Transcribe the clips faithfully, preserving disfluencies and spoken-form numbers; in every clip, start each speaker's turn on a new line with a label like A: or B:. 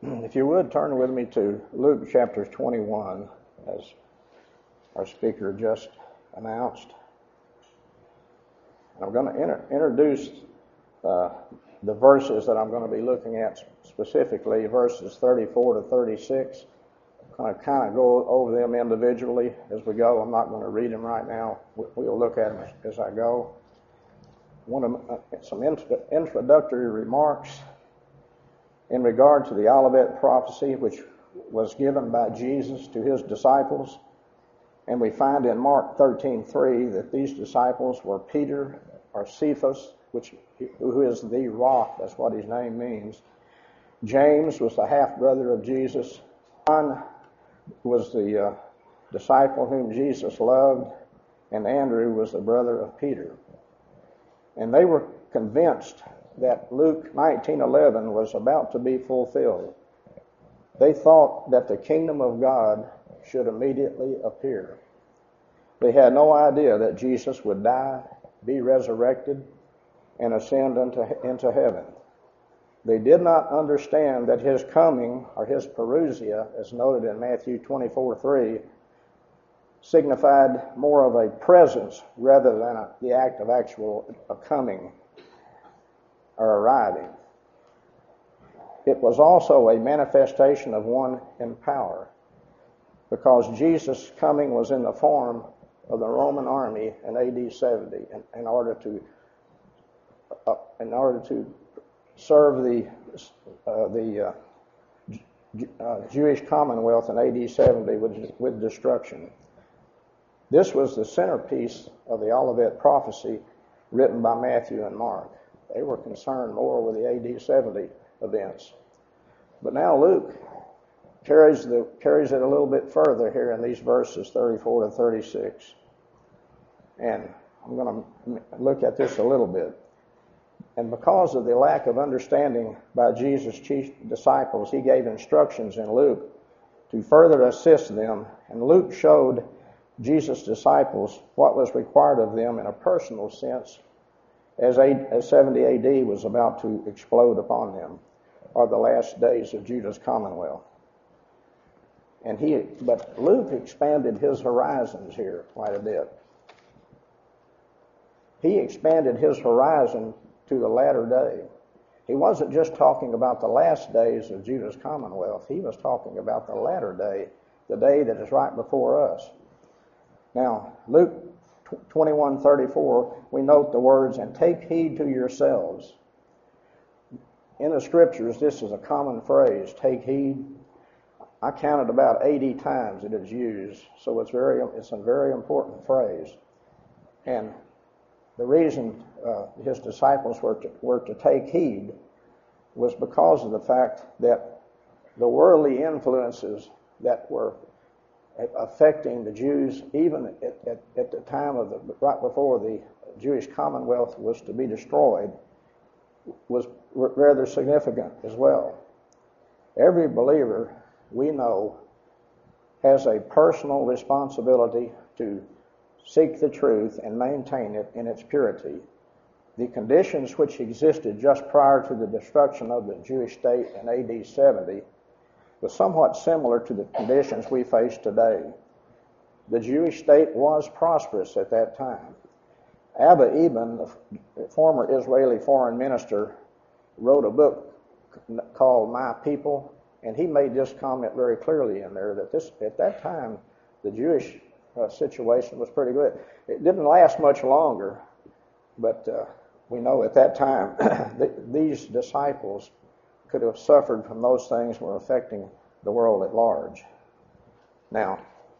A: If you would, turn with me to Luke chapter twenty-one, as our speaker just announced. I'm going to inter- introduce uh, the verses that I'm going to be looking at, specifically verses thirty-four to thirty-six. I'm going to kind of go over them individually as we go. I'm not going to read them right now. We'll look at them as I go. One of uh, some int- introductory remarks in regard to the Olivet prophecy, which was given by Jesus to his disciples. And we find in Mark thirteen three that these disciples were Peter, or Cephas, which who is the rock, that's what his name means. James was the half-brother of Jesus. John was the uh, disciple whom Jesus loved, and Andrew was the brother of Peter. And they were convinced that Luke nineteen eleven was about to be fulfilled. They thought that the kingdom of God should immediately appear. They had no idea that Jesus would die, be resurrected, and ascend into, into heaven. They did not understand that his coming, or his parousia, as noted in Matthew twenty-four three, signified more of a presence rather than a, the act of actual a coming or arriving. It was also a manifestation of one in power, because Jesus' coming was in the form of the Roman army in A D seventy in, in order to uh, in order to serve the uh, the uh, uh, Jewish Commonwealth in A D seventy with, with destruction. This was the centerpiece of the Olivet prophecy written by Matthew and Mark. They were concerned more with the A D seventy events. But now Luke carries the carries it a little bit further here in these verses thirty-four to thirty-six. And I'm going to look at this a little bit. And because of the lack of understanding by Jesus' chief disciples, he gave instructions in Luke to further assist them. And Luke showed Jesus' disciples what was required of them in a personal sense as, as seventy A D was about to explode upon them, or the last days of Judah's commonwealth. And he, but Luke expanded his horizons here quite a bit. He expanded his horizon to the latter day. He wasn't just talking about the last days of Judah's commonwealth. He was talking about the latter day, the day that is right before us. Now, Luke twenty-one thirty-four, we note the words, "And take heed to yourselves." In the scriptures, this is a common phrase, take heed. I counted about eighty times it is used, so it's very it's a very important phrase. And the reason uh, his disciples were to, were to take heed was because of the fact that the worldly influences that were affecting the Jews, even at, at, at the time of the right before the Jewish Commonwealth was to be destroyed, was rather significant as well. Every believer, we know, has a personal responsibility to seek the truth and maintain it in its purity. The conditions which existed just prior to the destruction of the Jewish state in A D seventy was somewhat similar to the conditions we face today. The Jewish state was prosperous at that time. Abba Eban, the former Israeli foreign minister, wrote a book called My People, and he made this comment very clearly in there that this at that time the Jewish uh, situation was pretty good. It didn't last much longer, but uh, we know at that time th- these disciples could have suffered from those things were affecting the world at large. Now,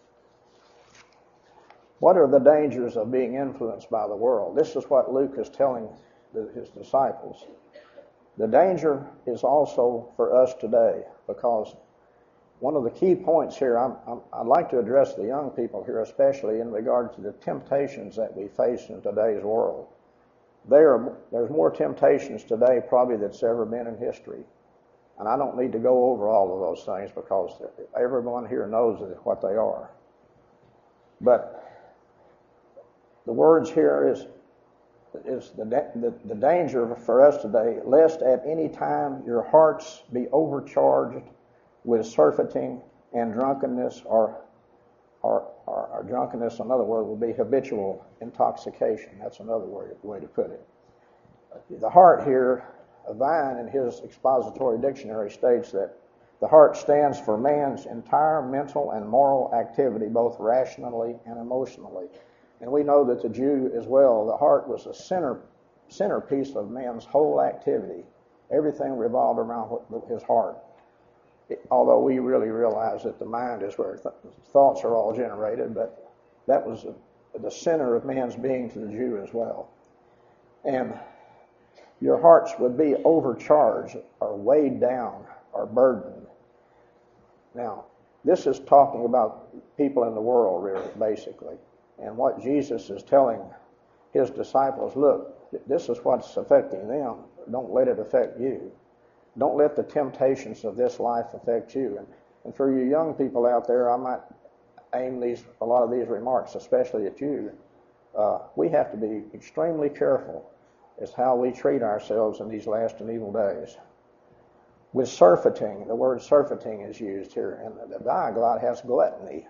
A: what are the dangers of being influenced by the world? This is what Luke is telling the, his disciples. The danger is also for us today, because one of the key points here, I'm, I'm, I'd like to address the young people here, especially in regard to the temptations that we face in today's world. There are, there's more temptations today probably that's ever been in history. And I don't need to go over all of those things because everyone here knows what they are. But the words here is is the, the, the danger for us today, lest at any time your hearts be overcharged with surfeiting and drunkenness, or, or, or, or drunkenness, another word would be habitual intoxication. That's another way, way to put it. The heart here, Vine in his expository dictionary states that the heart stands for man's entire mental and moral activity, both rationally and emotionally. And we know that the Jew as well, the heart was a center centerpiece of man's whole activity. Everything revolved around his heart. It, although we really realize that the mind is where th- thoughts are all generated, but that was a, the center of man's being to the Jew as well. And your hearts would be overcharged or weighed down or burdened. Now, this is talking about people in the world, really, basically. And what Jesus is telling his disciples, look, this is what's affecting them. Don't let it affect you. Don't let the temptations of this life affect you. And, and for you young people out there, I might aim these a lot of these remarks, especially at you. Uh, we have to be extremely careful as how we treat ourselves in these last and evil days. With surfeiting, the word surfeiting is used here, and the, the diaglott has gluttony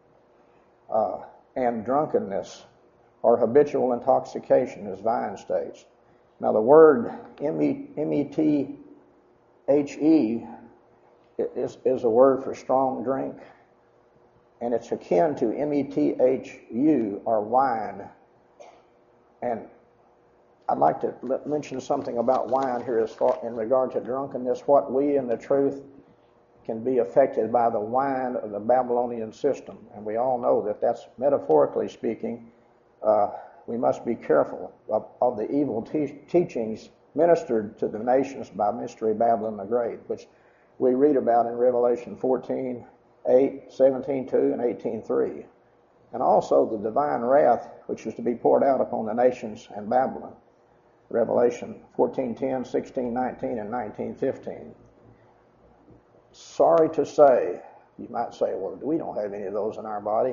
A: uh, and drunkenness or habitual intoxication, as Vine states. Now the word M E T H E is, is a word for strong drink, and it's akin to M E T H U, or wine. And I'd like to mention something about wine here as far in regard to drunkenness. What we in the truth can be affected by the wine of the Babylonian system. And we all know that that's, metaphorically speaking, uh, we must be careful of, of the evil te- teachings ministered to the nations by Mystery Babylon the Great, which we read about in Revelation fourteen eight, seventeen two, and eighteen three. And also the divine wrath which is to be poured out upon the nations and Babylon. Revelation fourteen ten, sixteen nineteen, and nineteen fifteen. Sorry to say, you might say, well, we don't have any of those in our body.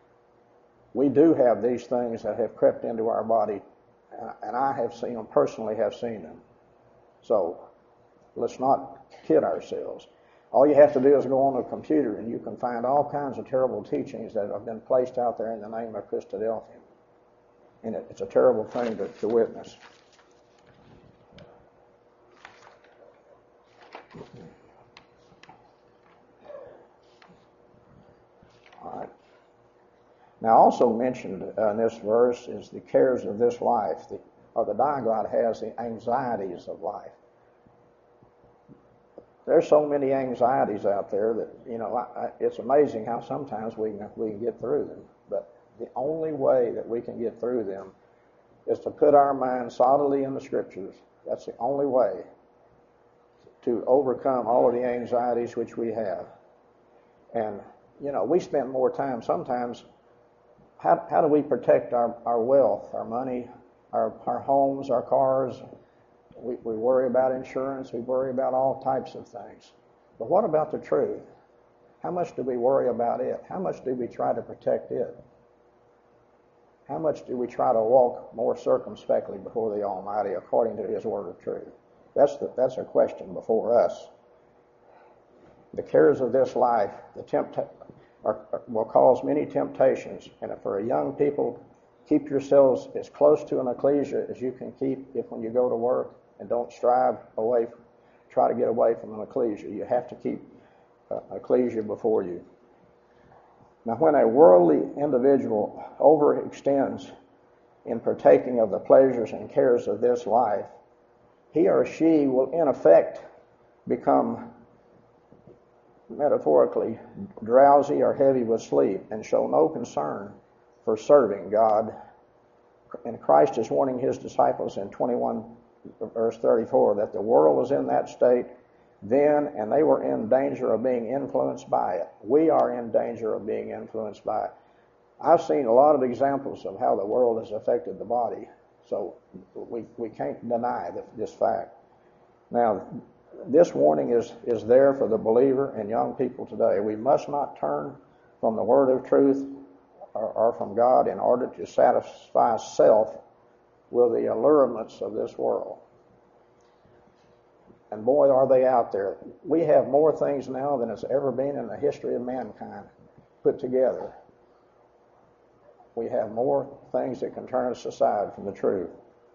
A: We do have these things that have crept into our body, and I have seen them, personally have seen them. So let's not kid ourselves. All you have to do is go on a computer, and you can find all kinds of terrible teachings that have been placed out there in the name of Christadelphian. And it, it's a terrible thing to, to witness. All right. Now, also mentioned uh, in this verse is the cares of this life, the, or the diaglott has the anxieties of life. There's so many anxieties out there that, you know, I, I, it's amazing how sometimes we can, we can get through them. But the only way that we can get through them is to put our mind solidly in the Scriptures. That's the only way to overcome all of the anxieties which we have. And, you know, we spend more time sometimes, how, how do we protect our, our wealth, our money, our, our homes, our cars? We, we worry about insurance, we worry about all types of things. But what about the truth? How much do we worry about it? How much do we try to protect it? How much do we try to walk more circumspectly before the Almighty according to His word of truth? That's the, that's a question before us. The cares of this life, the tempt are, will cause many temptations, and for a young people, keep yourselves as close to an ecclesia as you can keep if when you go to work, and don't strive away, try to get away from an ecclesia. You have to keep uh, ecclesia before you. Now, when a worldly individual overextends in partaking of the pleasures and cares of this life, he or she will in effect become metaphorically drowsy or heavy with sleep and show no concern for serving God. And Christ is warning His disciples in twenty-one verse thirty-four that the world was in that state then, and they were in danger of being influenced by it. We are in danger of being influenced by it. I've seen a lot of examples of how the world has affected the body, so we, we can't deny the, this fact. Now, this warning is, is there for the believer and young people today. We must not turn from the word of truth or, or from God in order to satisfy self with the allurements of this world. And boy, are they out there. We have more things now than has ever been in the history of mankind put together. We have more things that can turn us aside from the truth.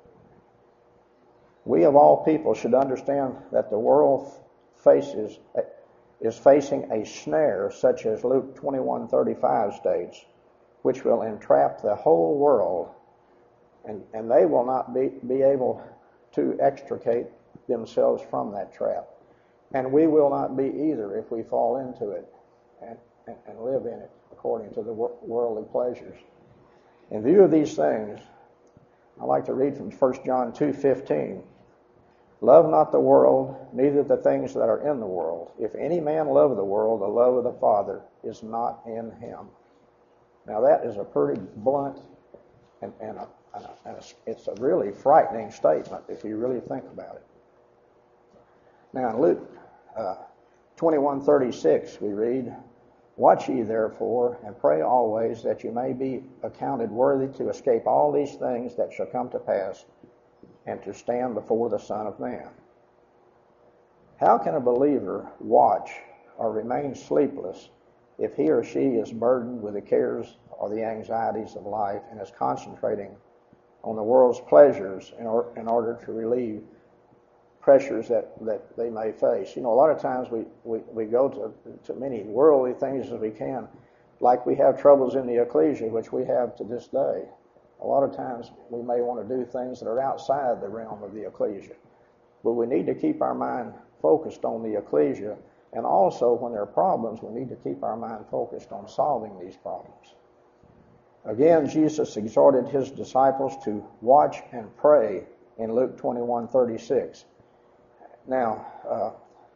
A: We of all people should understand that the world faces is facing a snare such as Luke twenty-one thirty-five states, which will entrap the whole world, and, and they will not be, be able to extricate themselves from that trap. And we will not be either if we fall into it and, and, and live in it according to the worldly pleasures. In view of these things, I'd like to read from First John two fifteen. Love not the world, neither the things that are in the world. If any man love the world, the love of the Father is not in him. Now that is a pretty blunt, and, and, a, and, a, and a, it's a really frightening statement if you really think about it. Now in Luke uh, twenty-one thirty-six we read, Watch ye therefore, and pray always, that you may be accounted worthy to escape all these things that shall come to pass, and to stand before the Son of Man. How can a believer watch or remain sleepless if he or she is burdened with the cares or the anxieties of life and is concentrating on the world's pleasures in, or, in order to relieve pressures that, that they may face? You know, a lot of times we, we, we go to, to many worldly things as we can, like we have troubles in the ecclesia, which we have to this day. A lot of times we may want to do things that are outside the realm of the ecclesia. But we need to keep our mind focused on the ecclesia, and also when there are problems, we need to keep our mind focused on solving these problems. Again, Jesus exhorted his disciples to watch and pray in Luke twenty-one thirty-six. Now, uh,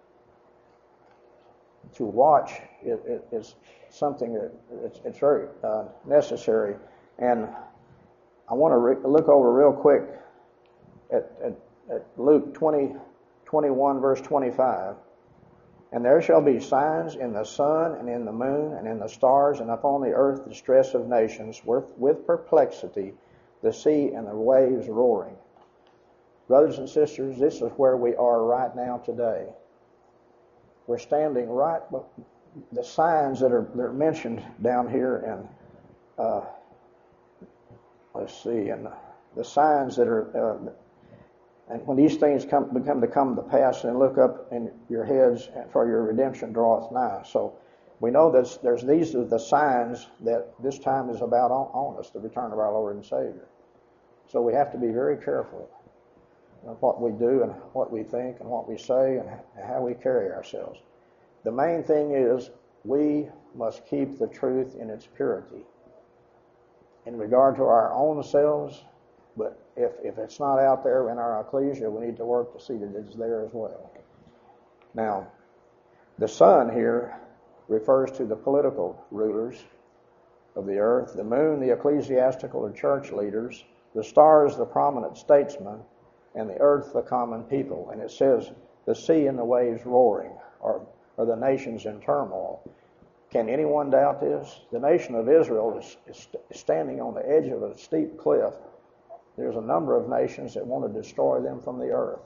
A: to watch is, is something that it's, it's very uh, necessary, and I want to re- look over real quick at, at, at Luke twenty, twenty-one, verse twenty-five. And there shall be signs in the sun and in the moon and in the stars, and upon the earth the distress of nations, with, with perplexity, the sea and the waves roaring. Brothers and sisters, this is where we are right now today. We're standing right, the signs that are, that are mentioned down here in uh, Let's see, and the signs that are, uh, and when these things come become to come to pass, and look up in your heads, for your redemption draweth nigh. So we know that there's these are the signs that this time is about on, on us, the return of our Lord and Savior. So we have to be very careful of what we do and what we think and what we say and how we carry ourselves. The main thing is we must keep the truth in its purity in regard to our own selves, but if, if it's not out there in our ecclesia, we need to work to see that it's there as well. Now, the sun here refers to the political rulers of the earth, the moon, the ecclesiastical or church leaders, the stars, the prominent statesmen, and the earth, the common people. And it says the sea and the waves roaring, or, or the nations in turmoil. Can anyone doubt this? The nation of Israel is, is standing on the edge of a steep cliff. There's a number of nations that want to destroy them from the earth.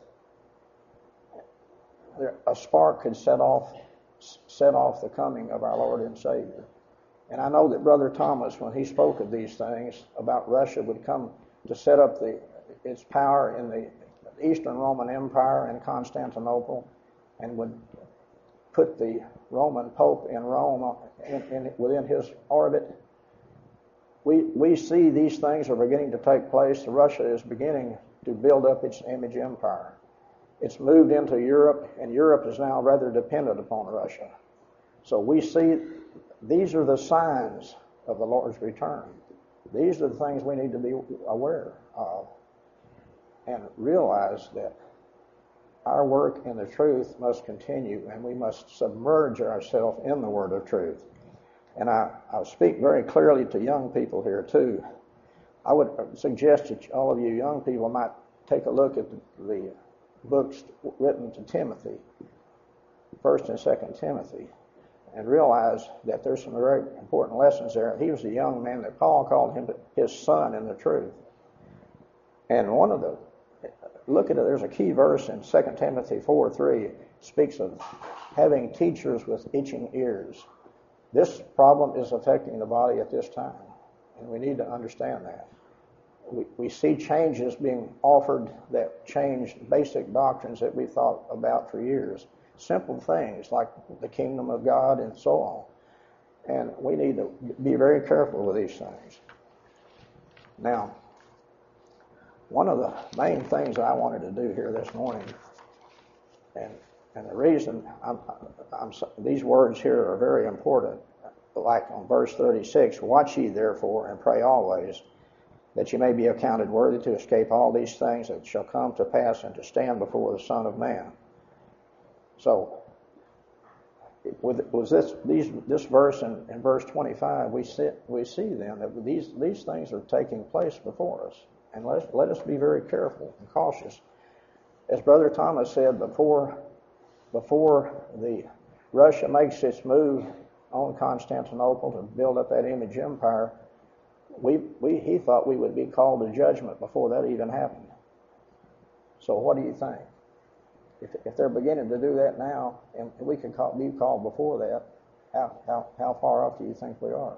A: There, a spark could set off, set off the coming of our Lord and Savior. And I know that Brother Thomas, when he spoke of these things about Russia would come to set up the, its power in the Eastern Roman Empire in Constantinople, and would put the Roman Pope in Rome in, in, within his orbit. We we see these things are beginning to take place. Russia is beginning to build up its image empire. It's moved into Europe, and Europe is now rather dependent upon Russia. So we see these are the signs of the Lord's return. These are the things we need to be aware of and realize that our work in the truth must continue, and we must submerge ourselves in the word of truth. And I, I speak very clearly to young people here too. I would suggest that all of you young people might take a look at the, the books written to Timothy, First and Second Timothy, and realize that there's some very important lessons there. He was a young man that Paul called him his son in the truth. And one of the, look at it, there's a key verse in Second Timothy four three, speaks of having teachers with itching ears. This problem is affecting the body at this time, and we need to understand that. We, we see changes being offered that change basic doctrines that we thought about for years. Simple things like the kingdom of God and so on. And we need to be very careful with these things. Now, one of the main things I wanted to do here this morning, and and the reason I'm, I'm, these words here are very important, like on verse thirty-six, watch ye therefore and pray always, that ye may be accounted worthy to escape all these things that shall come to pass and to stand before the Son of Man. So, with was this these this verse in, in verse twenty-five, we see we see then that these these things are taking place before us, and let let us be very careful and cautious. As Brother Thomas said before, before the Russia makes its move on Constantinople to build up that image empire, we we he thought we would be called to judgment before that even happened. So what do you think? If, if they're beginning to do that now, and we could call, be called before that, how, how, how far off do you think we are?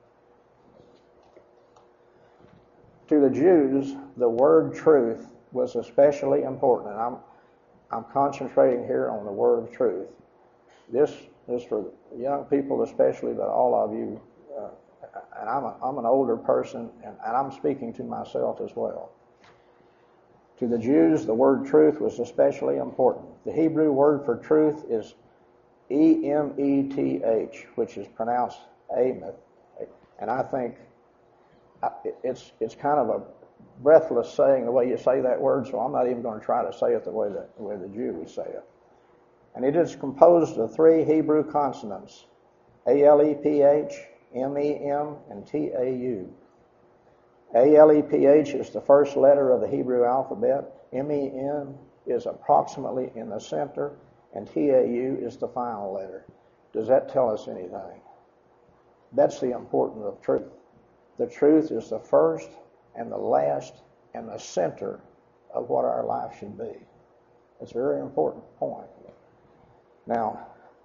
A: To the Jews, the word truth was especially important, and I'm, I'm concentrating here on the word truth. This is for young people especially, but all of you, uh, and I'm, a, I'm an older person, and, and I'm speaking to myself as well. To the Jews, the word truth was especially important. The Hebrew word for truth is E M E T H, which is pronounced Emeth. And I think it's it's kind of a breathless saying the way you say that word, so I'm not even going to try to say it the way that the way the Jew would say it. And it is composed of three Hebrew consonants, A L E P H, M E M, and T A U. A L E P H is the first letter of the Hebrew alphabet. M E M is approximately in the center, and T A U is the final letter. Does that tell us anything? That's the importance of truth. The truth is the first and the last and the center of what our life should be. It's a very important point. Now,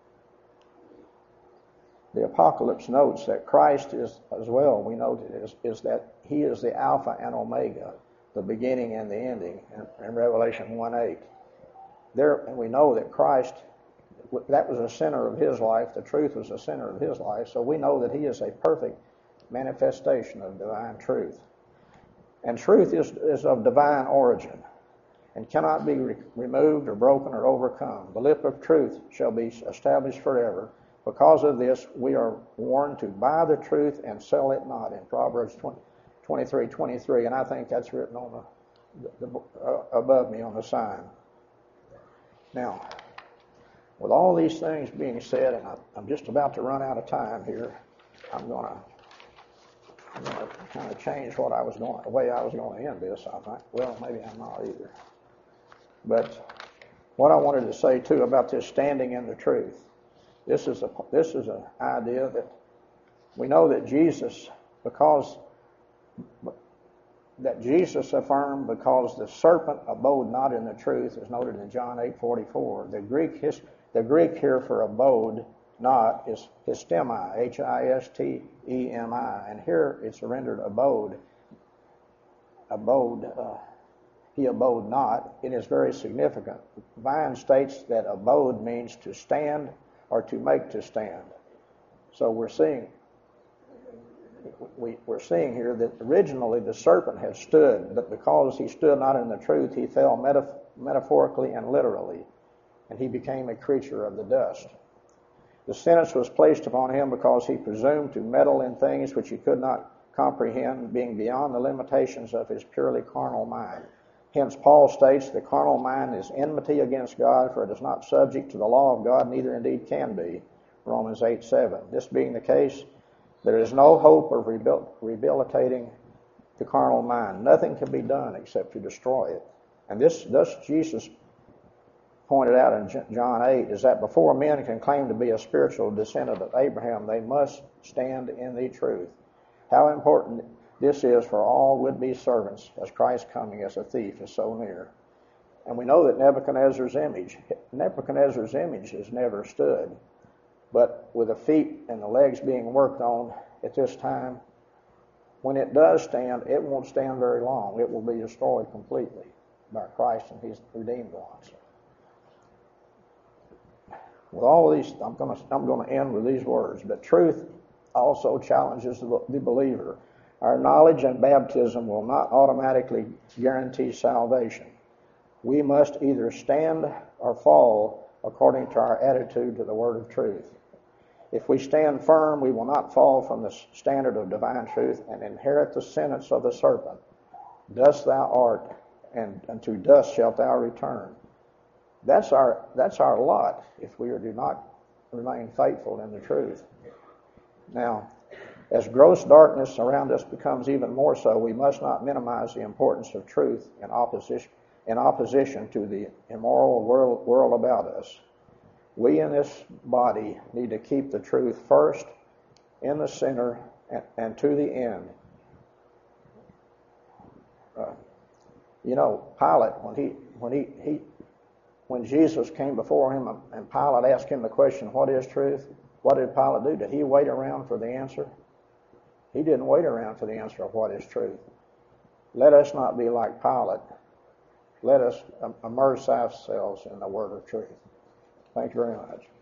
A: the Apocalypse notes that Christ is, as well, we note it is, is that he is the Alpha and Omega, the beginning and the ending, in, in Revelation one eight. There, and we know that Christ, that was the center of his life, the truth was the center of his life, so we know that he is a perfect manifestation of divine truth. And truth is, is of divine origin and cannot be re- removed or broken or overcome. The lip of truth shall be established forever. Because of this, we are warned to buy the truth and sell it not, in Proverbs twenty-three twenty-three, and I think that's written on the, the uh, above me on the sign. Now, with all these things being said, and I, I'm just about to run out of time here, I'm going to I'm going to kind of change what I was going, the way I was going to end this. I think. Well, maybe I'm not either. But what I wanted to say too about this standing in the truth. This is a this is an idea that we know that Jesus, because that Jesus affirmed, because the serpent abode not in the truth, is noted in John eight forty-four. The Greek his, the Greek here for abode not is histemi, H I S T E M I, and here it's rendered abode. Abode, uh, he abode not. It is very significant. Vine states that abode means to stand or to make to stand. So we're seeing we, we're seeing here that originally the serpent had stood, but because he stood not in the truth, he fell metaf- metaphorically and literally, and he became a creature of the dust. The sentence was placed upon him because he presumed to meddle in things which he could not comprehend, being beyond the limitations of his purely carnal mind. Hence, Paul states, the carnal mind is enmity against God, for it is not subject to the law of God, neither indeed can be. Romans eight seven. This being the case, there is no hope of rehabilitating the carnal mind. Nothing can be done except to destroy it. And this, thus Jesus pointed out in John eight, is that before men can claim to be a spiritual descendant of Abraham, they must stand in the truth. How important This is for all would-be servants, as Christ's coming as a thief is so near. And we know that Nebuchadnezzar's image, Nebuchadnezzar's image has never stood. But with the feet and the legs being worked on at this time, when it does stand, it won't stand very long. It will be destroyed completely by Christ and his redeemed ones. With all of these, I'm going to I'm going to end with these words. But truth also challenges the, the believer. Our knowledge and baptism will not automatically guarantee salvation. We must either stand or fall according to our attitude to the word of truth. If we stand firm, we will not fall from the standard of divine truth and inherit the sentence of the serpent. Dust thou art, and unto dust shalt thou return. That's our that's our lot if we do not remain faithful in the truth. Now, as gross darkness around us becomes even more so, we must not minimize the importance of truth in opposition in opposition to the immoral world, world about us. We in this body need to keep the truth first, in the center, and, and to the end. Uh, you know, Pilate, when he when he, he when Jesus came before him and Pilate asked him the question, "What is truth?" What did Pilate do? Did he wait around for the answer? He didn't wait around for the answer of what is truth. Let us not be like Pilate. Let us immerse ourselves in the word of truth. Thank you very much.